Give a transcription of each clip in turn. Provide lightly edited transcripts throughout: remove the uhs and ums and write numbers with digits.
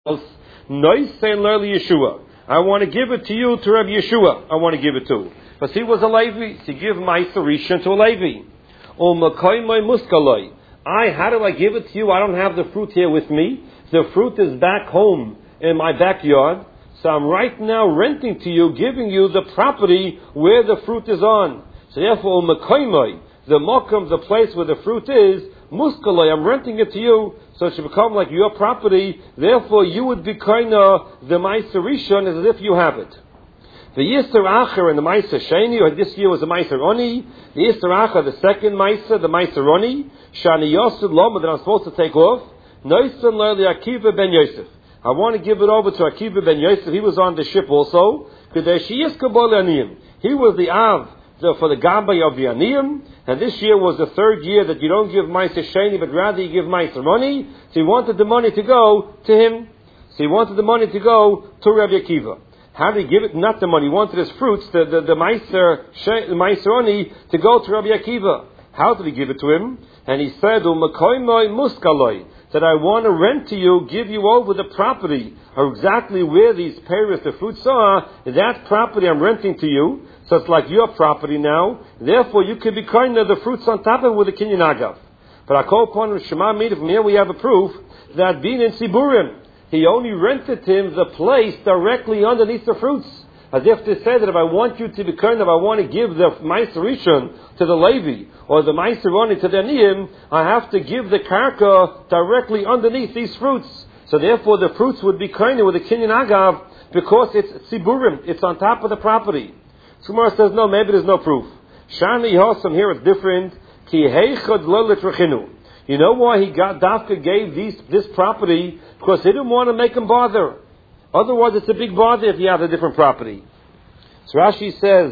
Noisen Lerli Yeshua. I want to give it to you to Rabbi Yeshua. I want to give it to. But he was a Levi. To give Ma'aser Rishon to a Levi. How do I give it to you? I don't have the fruit here with me. The fruit is back home in my backyard. So I'm right now renting to you, giving you the property where the fruit is on. So therefore, the mokum, the place where the fruit is, muskaloi, I'm renting it to you, so it should become like your property. Therefore, you would be kind of the Ma'aser Rishon as if you have it. The Yisr Acher and the Ma'aser Sheni, or this year was the Ma'aser Oni. The Yisr Acher, the second Ma'aser, the Ma'aser Oni. Shani Yosef Loma, that I'm supposed to take off. Noisan Lerli Akiva ben Yosef. I want to give it over to Akiva ben Yosef. He was on the ship also. He was the Av for the Gabay of the Aniyim. And this year was the third year that you don't give Ma'aser Sheni, but rather you give Ma'aser Money. So he wanted the money to go to him. So he wanted the money to go to Rabbi Akiva. How did he give it? Not the money. He wanted his fruits, the Ma'aser Oni, to go to Rabbi Akiva. How did he give it to him? And he said, that I want to rent to you, give you over the property, or exactly where these pears, the fruits are, that property I'm renting to you, so it's like your property now, therefore you could be kind of the fruits on top of it with a kinyan agav. But I call upon Shema Mida, from here we have a proof that being in Siburim, he only rented to him the place directly underneath the fruits. As if to say that if I want you to be kind of, I want to give the Ma'aser Rishon to the Levi, or the Ma'aser Oni to the Aniyim, I have to give the Karka directly underneath these fruits. So therefore the fruits would be kind of with a Kinyan Agav, because it's Siburim, it's on top of the property. Gemara says, no, maybe there's no proof. Shani Yosem, here it's different. Ki heichad lo litrachinu. You know why he Dafka gave this property? Because he didn't want to make him bother. Otherwise, it's a big bother if you have a different property. So Rashi says,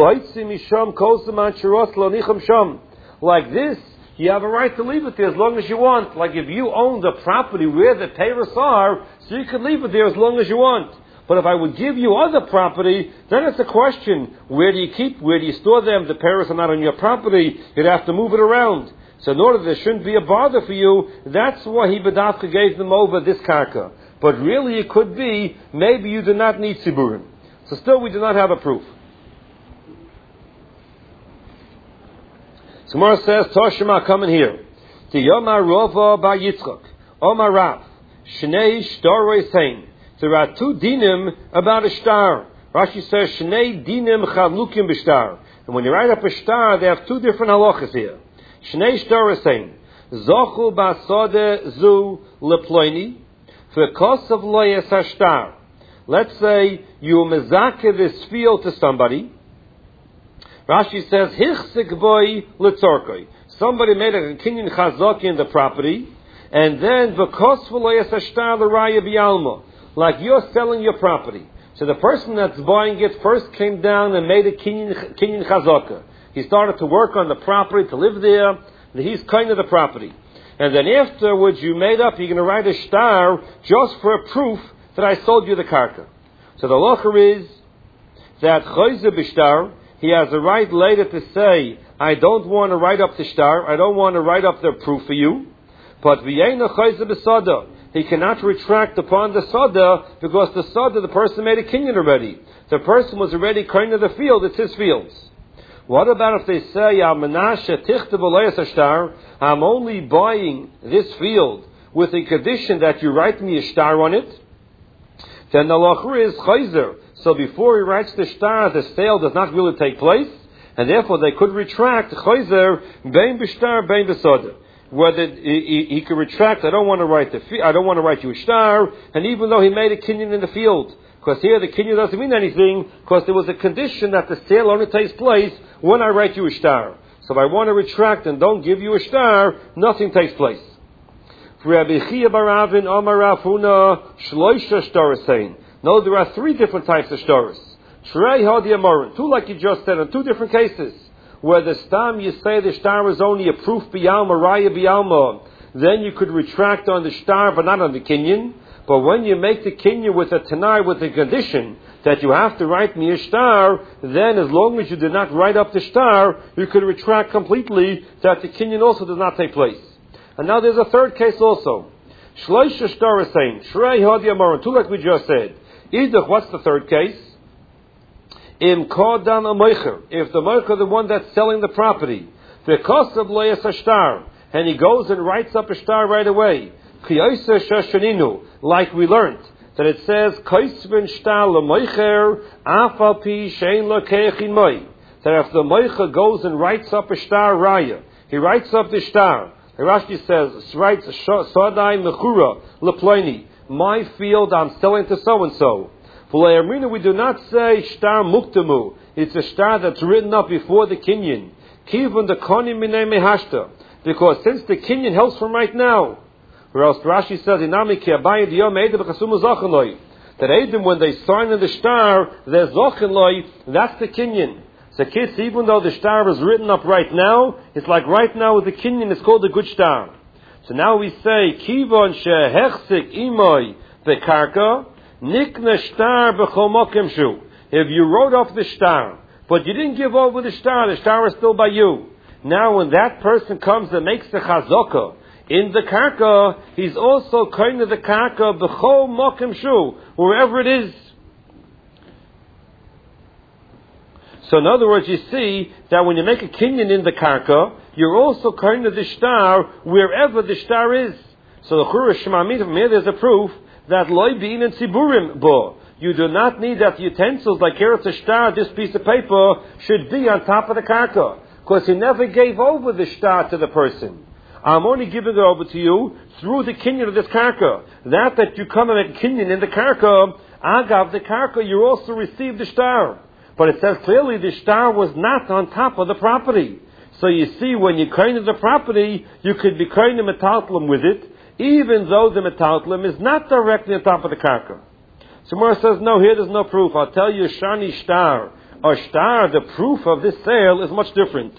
like this, you have a right to leave it there as long as you want. Like if you own the property where the peiros are, so you could leave it there as long as you want. But if I would give you other property, then it's a question, where do you store them? The peiros are not on your property, you'd have to move it around. So in order there shouldn't be a bother for you, that's why he Badafka gave them over this karka. But really it could be, maybe you do not need Siburim. So still we do not have a proof. So Gemara says, Toshima, come in here. The Yomar Rova Bar Yitzchak, Omar Rav, Shnei Shtaroi Sein. There are two dinim about a star. Rashi says, Shnei dinim chavlukim b'shtar. And when you write up a star, they have two different halachas here. Shnei Shtaroi Sein. Zochu ba'sode zu leploini. Let's say you mezake this field to somebody. Rashi says, Hichsik boy letzorkoi. Somebody made a kinyan chazaki in the property, and then v'kos v'loyes hashtar l'raya b'yalma. Like you're selling your property. So the person that's buying it first came down and made a kinyan chazaka. He started to work on the property, to live there. He's kind of the property. And then afterwards you made up, you're going to write a star just for a proof that I sold you the karka. So the locher is that choyze b'shtar, he has a right later to say, I don't want to write up the star, I don't want to write up the proof for you. But v'yeina choyze b'sada, he cannot retract upon the sada, because the sada, the person made a kinyan already. The person was already kind of the field, it's his fields. What about if they say, I'm only buying this field with a condition that you write me a star on it? Then the lachur is chayzer. So before he writes the star, the sale does not really take place, and therefore they could retract chayzer bein b'shtar bein b'soda. Whether he could retract, I don't want to write you a star, and even though he made a kinyan in the field. Because here the kinyan doesn't mean anything, because there was a condition that the sale only takes place when I write you a star. So if I want to retract and don't give you a star, nothing takes place. No, there are three different types of stars. Two like you just said, in two different cases. Where the stam you say the star is only a proof b'yalma, raya b'yalma, then you could retract on the star but not on the kinyan. But when you make the kinyan with a tanai, with the condition that you have to write me a star, then as long as you did not write up the star, you could retract completely that the kinyan also does not take place. And now there's a third case also. Shloisha Shtar is saying, Shrei Hadi Amaron, two like we just said. Either, what's the third case? Im Kodan Amoicher, if the Moicher, the one that's selling the property, the cost of Leis Ashtar, and he goes and writes up a star right away, Kiyosa Shashaninu, like we learned, that it says, Kaisvin Shtar Lamoicher, Afal Pi Shein Lakeichin Moi, that if the Moicher goes and writes up a star raya, he writes up the star, Rashi says, writes Sadai Mechura Leploini, my field I'm selling to so and so. For we do not say Shtar Muktamu. It's a star that's written up before the Kinyan. Kivun the Konim Minei Mehashta. Because since the Kinyan helps from right now. Or else Rashi says Inami Ki Abayi Diyom Edim Chasumu Zachanloi. That Edim, when they sign in the star, there's Zachanloi, that's the Kinyan. So kids, even though the star is written up right now, it's like right now with the Kinyan, it's called a good star. So now we say, Kivon shehechsik imoy bekarka, nikna star b'chomokim shu. If you wrote off the star, but you didn't give over the star is still by you. Now when that person comes and makes the chazaka in the karka, he's also kind of the karka b'chomokim shu, wherever it is. So in other words, you see that when you make a kinyan in the karka, you're also kind of the star wherever the star is. So the Chura Shemamit from here, there's a proof that loy bein and siburim bo. You do not need that the utensils like Eretz Shtar, this piece of paper, should be on top of the karka. Because he never gave over the star to the person. I'm only giving it over to you through the kinyan of this karka. That you come and make a kinyan in the karka, agav the karka, you also receive the star. But it says clearly the star was not on top of the property. So you see, when you kind of the property, you could be kind of metaltlim with it, even though the metaltlim is not directly on top of the karka. So Mora says, no, here there's no proof. I'll tell you, shani star, or star, the proof of this sale is much different.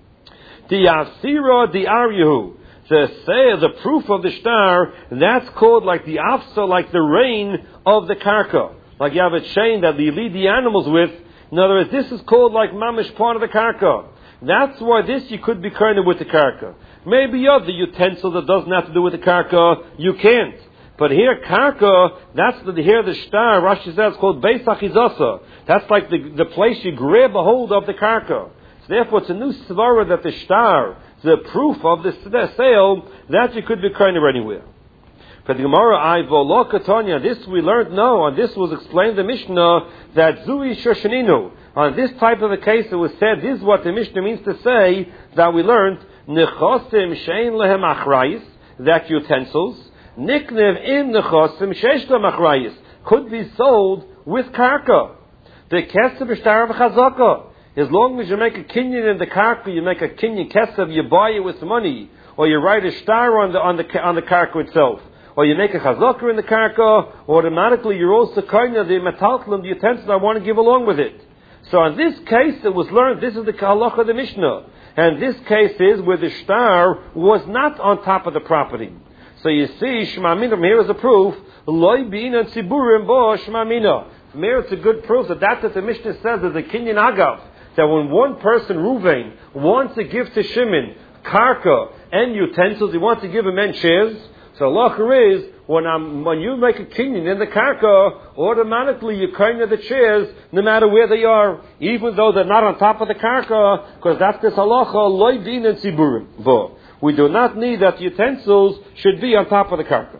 The asira the aryahu, the sale, the proof of the star, that's called like the afsa, like the rain of the karka. Like you have a chain that you lead the animals with. In other words, this is called like mamish part of the karka. That's why this you could be kind of with the karka. Maybe other utensil that doesn't have to do with the karka, you can't. But here, karka, that's here the star, Rashi says it's called beis achizasa. That's like the place you grab a hold of the karka. So therefore it's a new svara that the star, the proof of the sale, that you could be kind of anywhere. For the Gemara, Ivolo Katonya, this we learned, no, and this was explained in the Mishnah, that Zui Shoshaninu, on this type of a case it was said, this is what the Mishnah means to say, that we learned, Nechosim Shein Lehem Achrayis, that utensils, Niknev in Nechosim Sheish Lehem Achrayis, could be sold with karka. The Kesef Shtar of Chazaka. As long as you make a kinyan in the karka, you make a kinyan Kesef, you buy it with money, or you write a star on the karka itself. Or you make a chazaka in the karka, automatically you're also kind of the metaltlim, the utensil I want to give along with it. So in this case, it was learned, this is the halacha of the Mishnah. And this case is where the star was not on top of the property. So you see, Shemamina, from here is a proof, loy bin and siburim bo Shemamina. From here it's a good proof that the Mishnah says is a kinyan agav, that when one person, Ruvain, wants to give to Shimon karka and utensils, he wants to give him and chairs. So halacha is, when you make a kinyan in the karka, automatically you kind of the chairs, no matter where they are, even though they're not on top of the karka, because that's this halacha, loy bin and siburim bo. We do not need that the utensils should be on top of the karka.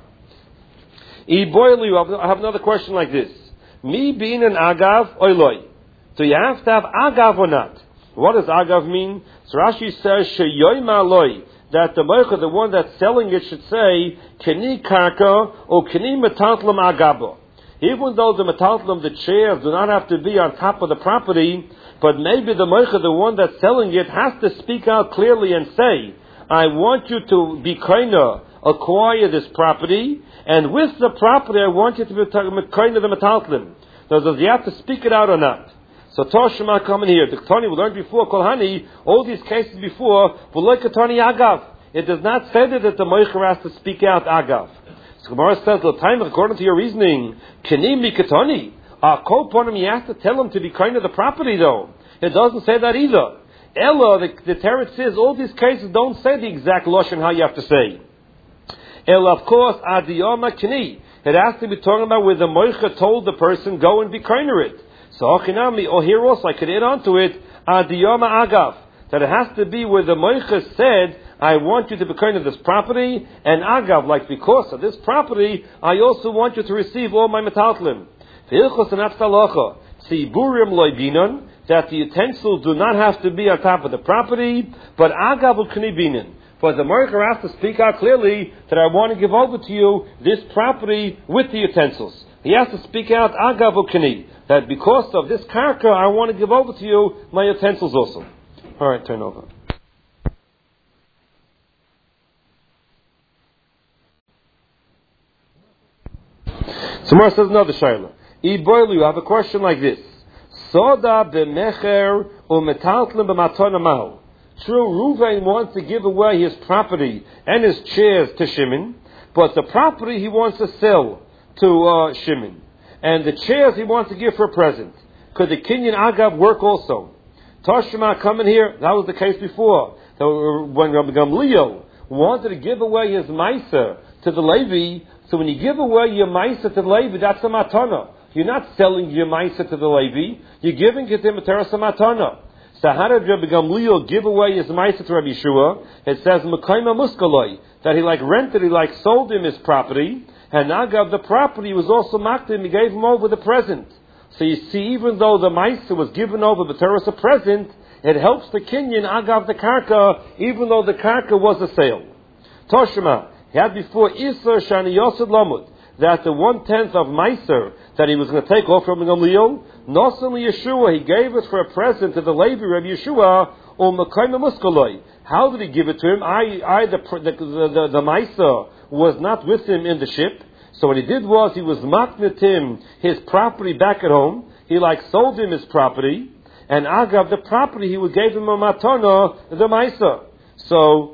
I have another question like this. Mi bin an agav or loy? Do you have to have agav or not? What does agav mean? So Rashi says, sheyoyma loy, that the moicha, the one that's selling it, should say, keni karka or keni metaltlam agabo. Even though the metaltlam, the chairs, do not have to be on top of the property, but maybe the moicha, the one that's selling it, has to speak out clearly and say, I want you to be kinda acquire this property, and with the property I want you to be kinda the metaltlim. So does he have to speak it out or not? So Toshima coming here. The Tani we learned before, Kolhani, all these cases before, V'loi Katani Agav. It does not say that the Moicher has to speak out Agav. So Gemara says, time according to your reasoning, Kenim Mikatani. Koponim, you have to tell him to be kind of the property though. It doesn't say that either. Ella, the Teretz says, all these cases don't say the exact Lashon how you have to say. Of course, adiyama kni. It has to be talking about where the moicha told the person, go and be kiner it. So, ochinami, or here also, I could add on to it, adiyama agav. That it has to be where the moicha said, I want you to be kiner this property, and agav, like because of this property, I also want you to receive all my metaltlim. V'ilchos and atztalacha, tziburim loibinon, that the utensils do not have to be on top of the property, but agav ukni binon. But the Merker has to speak out clearly that I want to give over to you this property with the utensils. He has to speak out agav ukni, that because of this karka, I want to give over to you my utensils also. All right, turn over. So Mar says another shayla. Iboilu, you have a question like this. Soda b'mecher u'metaltlim b'matona mahu. True, Reuven wants to give away his property and his chairs to Shimon, but the property he wants to sell to Shimon, and the chairs he wants to give for a present. Could the Kinyan Agav work also? Toshima coming here, that was the case before. So when Rabbi Gamliel wanted to give away his Maisa to the Levi, so when you give away your Maisa to the Levi, that's a matana. You're not selling your Maisa to the Levi, you're giving it to him a teras matana. So how did Rabbi Gamliel give away his Maisa to Rabbi Yeshua? It says, Mekayma Muskaloi, that he rented, he sold him his property, and Agav, the property was also mocked him, he gave him over the present. So you see, even though the Maisa was given over the Torah as a present, it helps the Kinyan Agav the Karka, even though the Karka was a sale. Toshima, he had before Isser Shani Yosef Lamud, that the 1/10 of Meiser that he was going to take off from Gamliel, Nosan Yeshua, he gave it for a present to the Levi Rabbi Yeshua, or Mekayma Muskaloi. How did he give it to him? The Meiser was not with him in the ship. So what he did was he was maknit him his property back at home. He sold him his property, and Agav the property he would gave him a matana the Meiser. So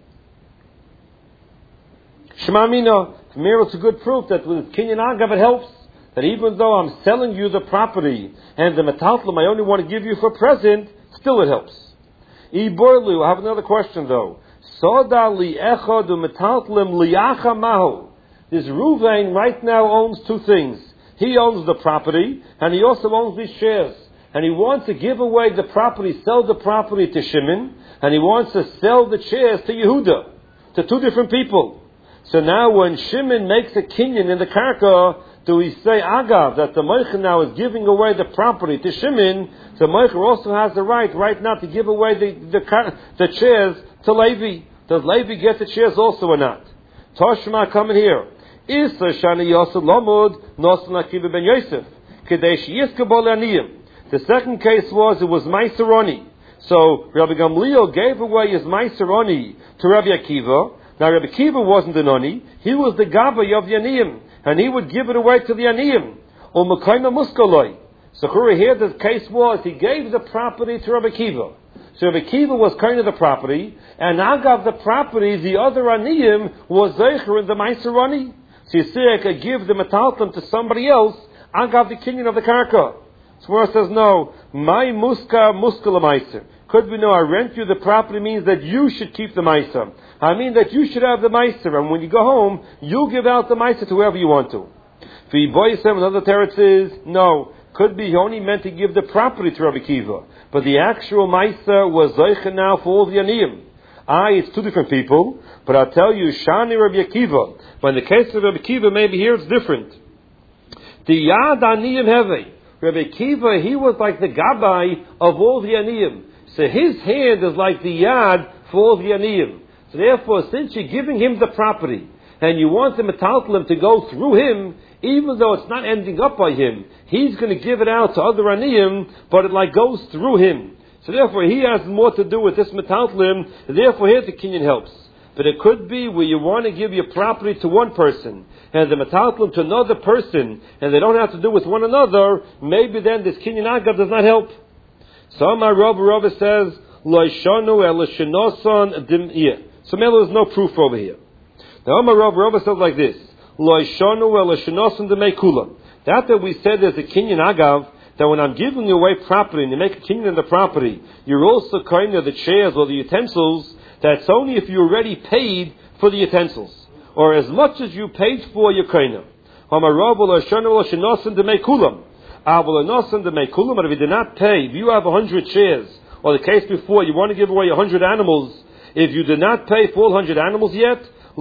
Shema Mina, it's a good proof that with Kinyan Agav it helps. That even though I'm selling you the property and the metaltlim I only want to give you for a present, still it helps. Iborlu, I have another question though. Soda li echad metaltlim liacha mahu. This Ruvain right now owns two things. He owns the property and he also owns these shares. And he wants to give away the property, sell the property to Shimon, and he wants to sell the shares to Yehuda, to two different people. So now when Shimon makes a kinyan in the karka, do we say Agav, that the Moicha now is giving away the property to Shimon, the Moicha also has the right now to give away the shares to Levi. Does Levi get the shares also or not? Toshma coming here. Isa Shani Yosef Lomud, Nosan Akiva ben Yosef. Kadesh Yiskabol Aniyim. The second case was, it was Maiseroni. So Rabbi Gamliel gave away his Maiseroni to Rabbi Akiva. Now Rabbi Akiva wasn't an Oni, he was the Gabbai of the Aniyim, and he would give it away to the Aniyim. Or Mekayma Muskaloi. So here the case was, he gave the property to Rabbi Akiva. So Rabbi Akiva was kind of the property, and Agav the property, the other Aniyim, was Zeicher in the Maiseroni. So you see, I could give the metaltlim to somebody else, Agav the kinyan of the karka. So where it says, no, my muska muskala meiser. Could we know, I rent you the property means that you should keep the meiser. I mean that you should have the meiser, and when you go home, you give out the meiser to whoever you want to. For Yiboyisem, another teretz is, no, could be he only meant to give the property to Rabbi Akiva, but the actual meiser was zeichen now for all the aniyim. It's two different people, but I'll tell you, Shani Rabbi Akiva, but in the case of Rabbi Akiva, maybe here it's different. The Yad Aniyim Heve, Rabbi Akiva, he was like the Gabbai of all the Aniyim. So his hand is like the Yad for all the Aniyim. So therefore, since you're giving him the property, and you want the metaltlim to go through him, even though it's not ending up by him, he's going to give it out to other Aniyim, but it goes through him. So therefore, he has more to do with this metaltlim, therefore here the kinyan helps. But it could be where you want to give your property to one person, and the metaltlim to another person, and they don't have to do with one another, maybe then this kinyan agav does not help. So my Rava says, Lo shanu el shenoson dim'iyah. So there's no proof over here. Now my Rava says like this, Lo shanu el shenoson dim'ikulam. That we said there's a kinyan agav, that when I'm giving away property and you make a kinyan in the property, you're also kind of the chairs or the utensils, that's only if you already paid for the utensils. or as much as you paid for your kaina. But if you did not pay, if you have 100 shares, or the case before, you want to give away 100 animals, if you did not pay for all 100 animals yet,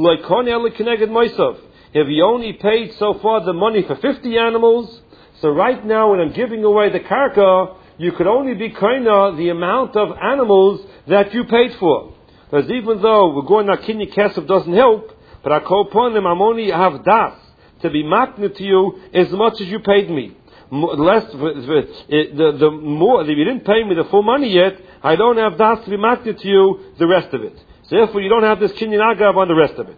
if you only paid so far the money for 50 animals, so right now when I'm giving away the karka, you could only be kaina the amount of animals that you paid for. Because even though we're going to kinyan kesef doesn't help, but I call upon them, I'm only have das to be makna to you as much as you paid me. Less, the more, if you didn't pay me the full money yet, I don't have das to be makna to you the rest of it. So therefore you don't have this kinyan agav on the rest of it.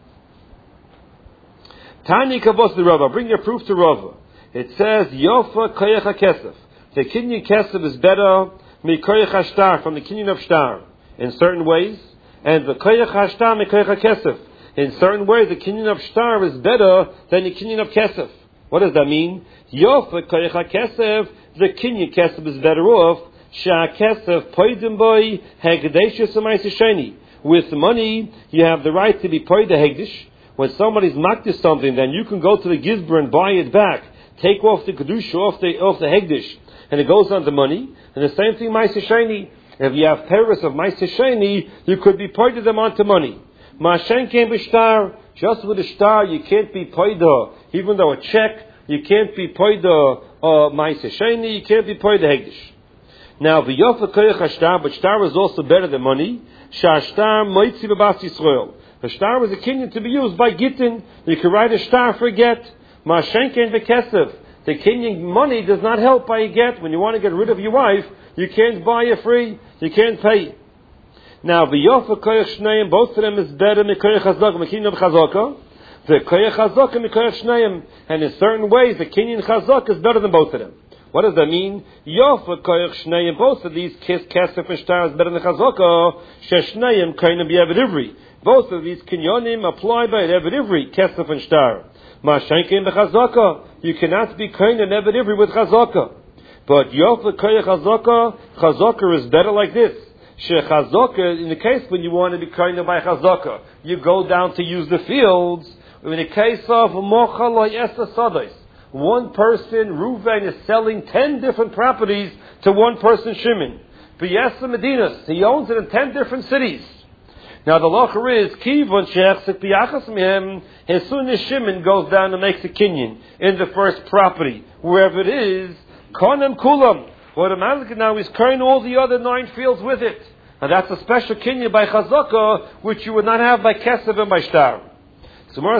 Tani kavos the Rava, bring your proof to Rava. It says, Yofa koyach ha-kesef. The kinyan kesef is better mi koyach ha-shtar, from the kinyan of shtar, in certain ways, and the koyach ha-shtar mi koyach ha-kesef. In certain ways, the kinyan of shtar is better than the kinyan of kesef. What does that mean? Yofa koyach ha-kesef, the kinyan kesef is better off, sha-kesef poidim boy hegdeshus ha-maisisheni. With money, you have the right to be poid the hegdish. When somebody's makdish something, then you can go to the gizber and buy it back. Take off the kedusha off the hegdish, and it goes on the money. And the same thing, ma'aseh sheni. If you have paris of ma'aseh sheni, you could be poided them onto money. Ma'ashen came b'shtar. Just with a shtar, you can't be poida. Even though a check, you can't be poida ma'aseh sheni. You can't be poida hegdish. Now, v'yofa koyach hashtar, but shtar is also better than money. Shashtar moitzi b'bas Yisrael. A shtar was a kinyan to be used by gittin. You can write a shtar for a get. Ma'ashenken v'kesef. The kinyan money does not help by a get. When you want to get rid of your wife, you can't buy it free. You can't pay. Now, v'yofa koyach shneim, both of them is better than koyach chazaka, the kinyan of chazaka. The koyach chazaka and koyach shneim. And in certain ways, the kinyan chazaka is better than both of them. What does that mean? Yofa koyach shneim, both of these kesef and shtar is better than chazaka. Sheshneim kainam b'yevet ivri. Both of these kinyonim apply by Eved Ivri, Kesef and Shtar. Ma'ashenken b'chazaka. You cannot be kind of Eved Ivri with chazaka. But Yofa koyach chazaka, chazaka is better like this. Shechazaka, in the case when you want to be kind of by chazaka, you go down to use the fields. In the case of mochal yesa sadais, one person, Reuven, is selling 10 different properties to one person, Shimon. B'yesa Medinas, he owns it in 10 different cities. Now the locher is kivon shechsek biyachas mihem. As soon as Shimon goes down and makes a kinyan in the first property, wherever it is, konem kulam. Automatically now he's carrying all the other 9 fields with it, and that's a special kinyan by chazaka which you would not have by kesef and by shtar. So Gemara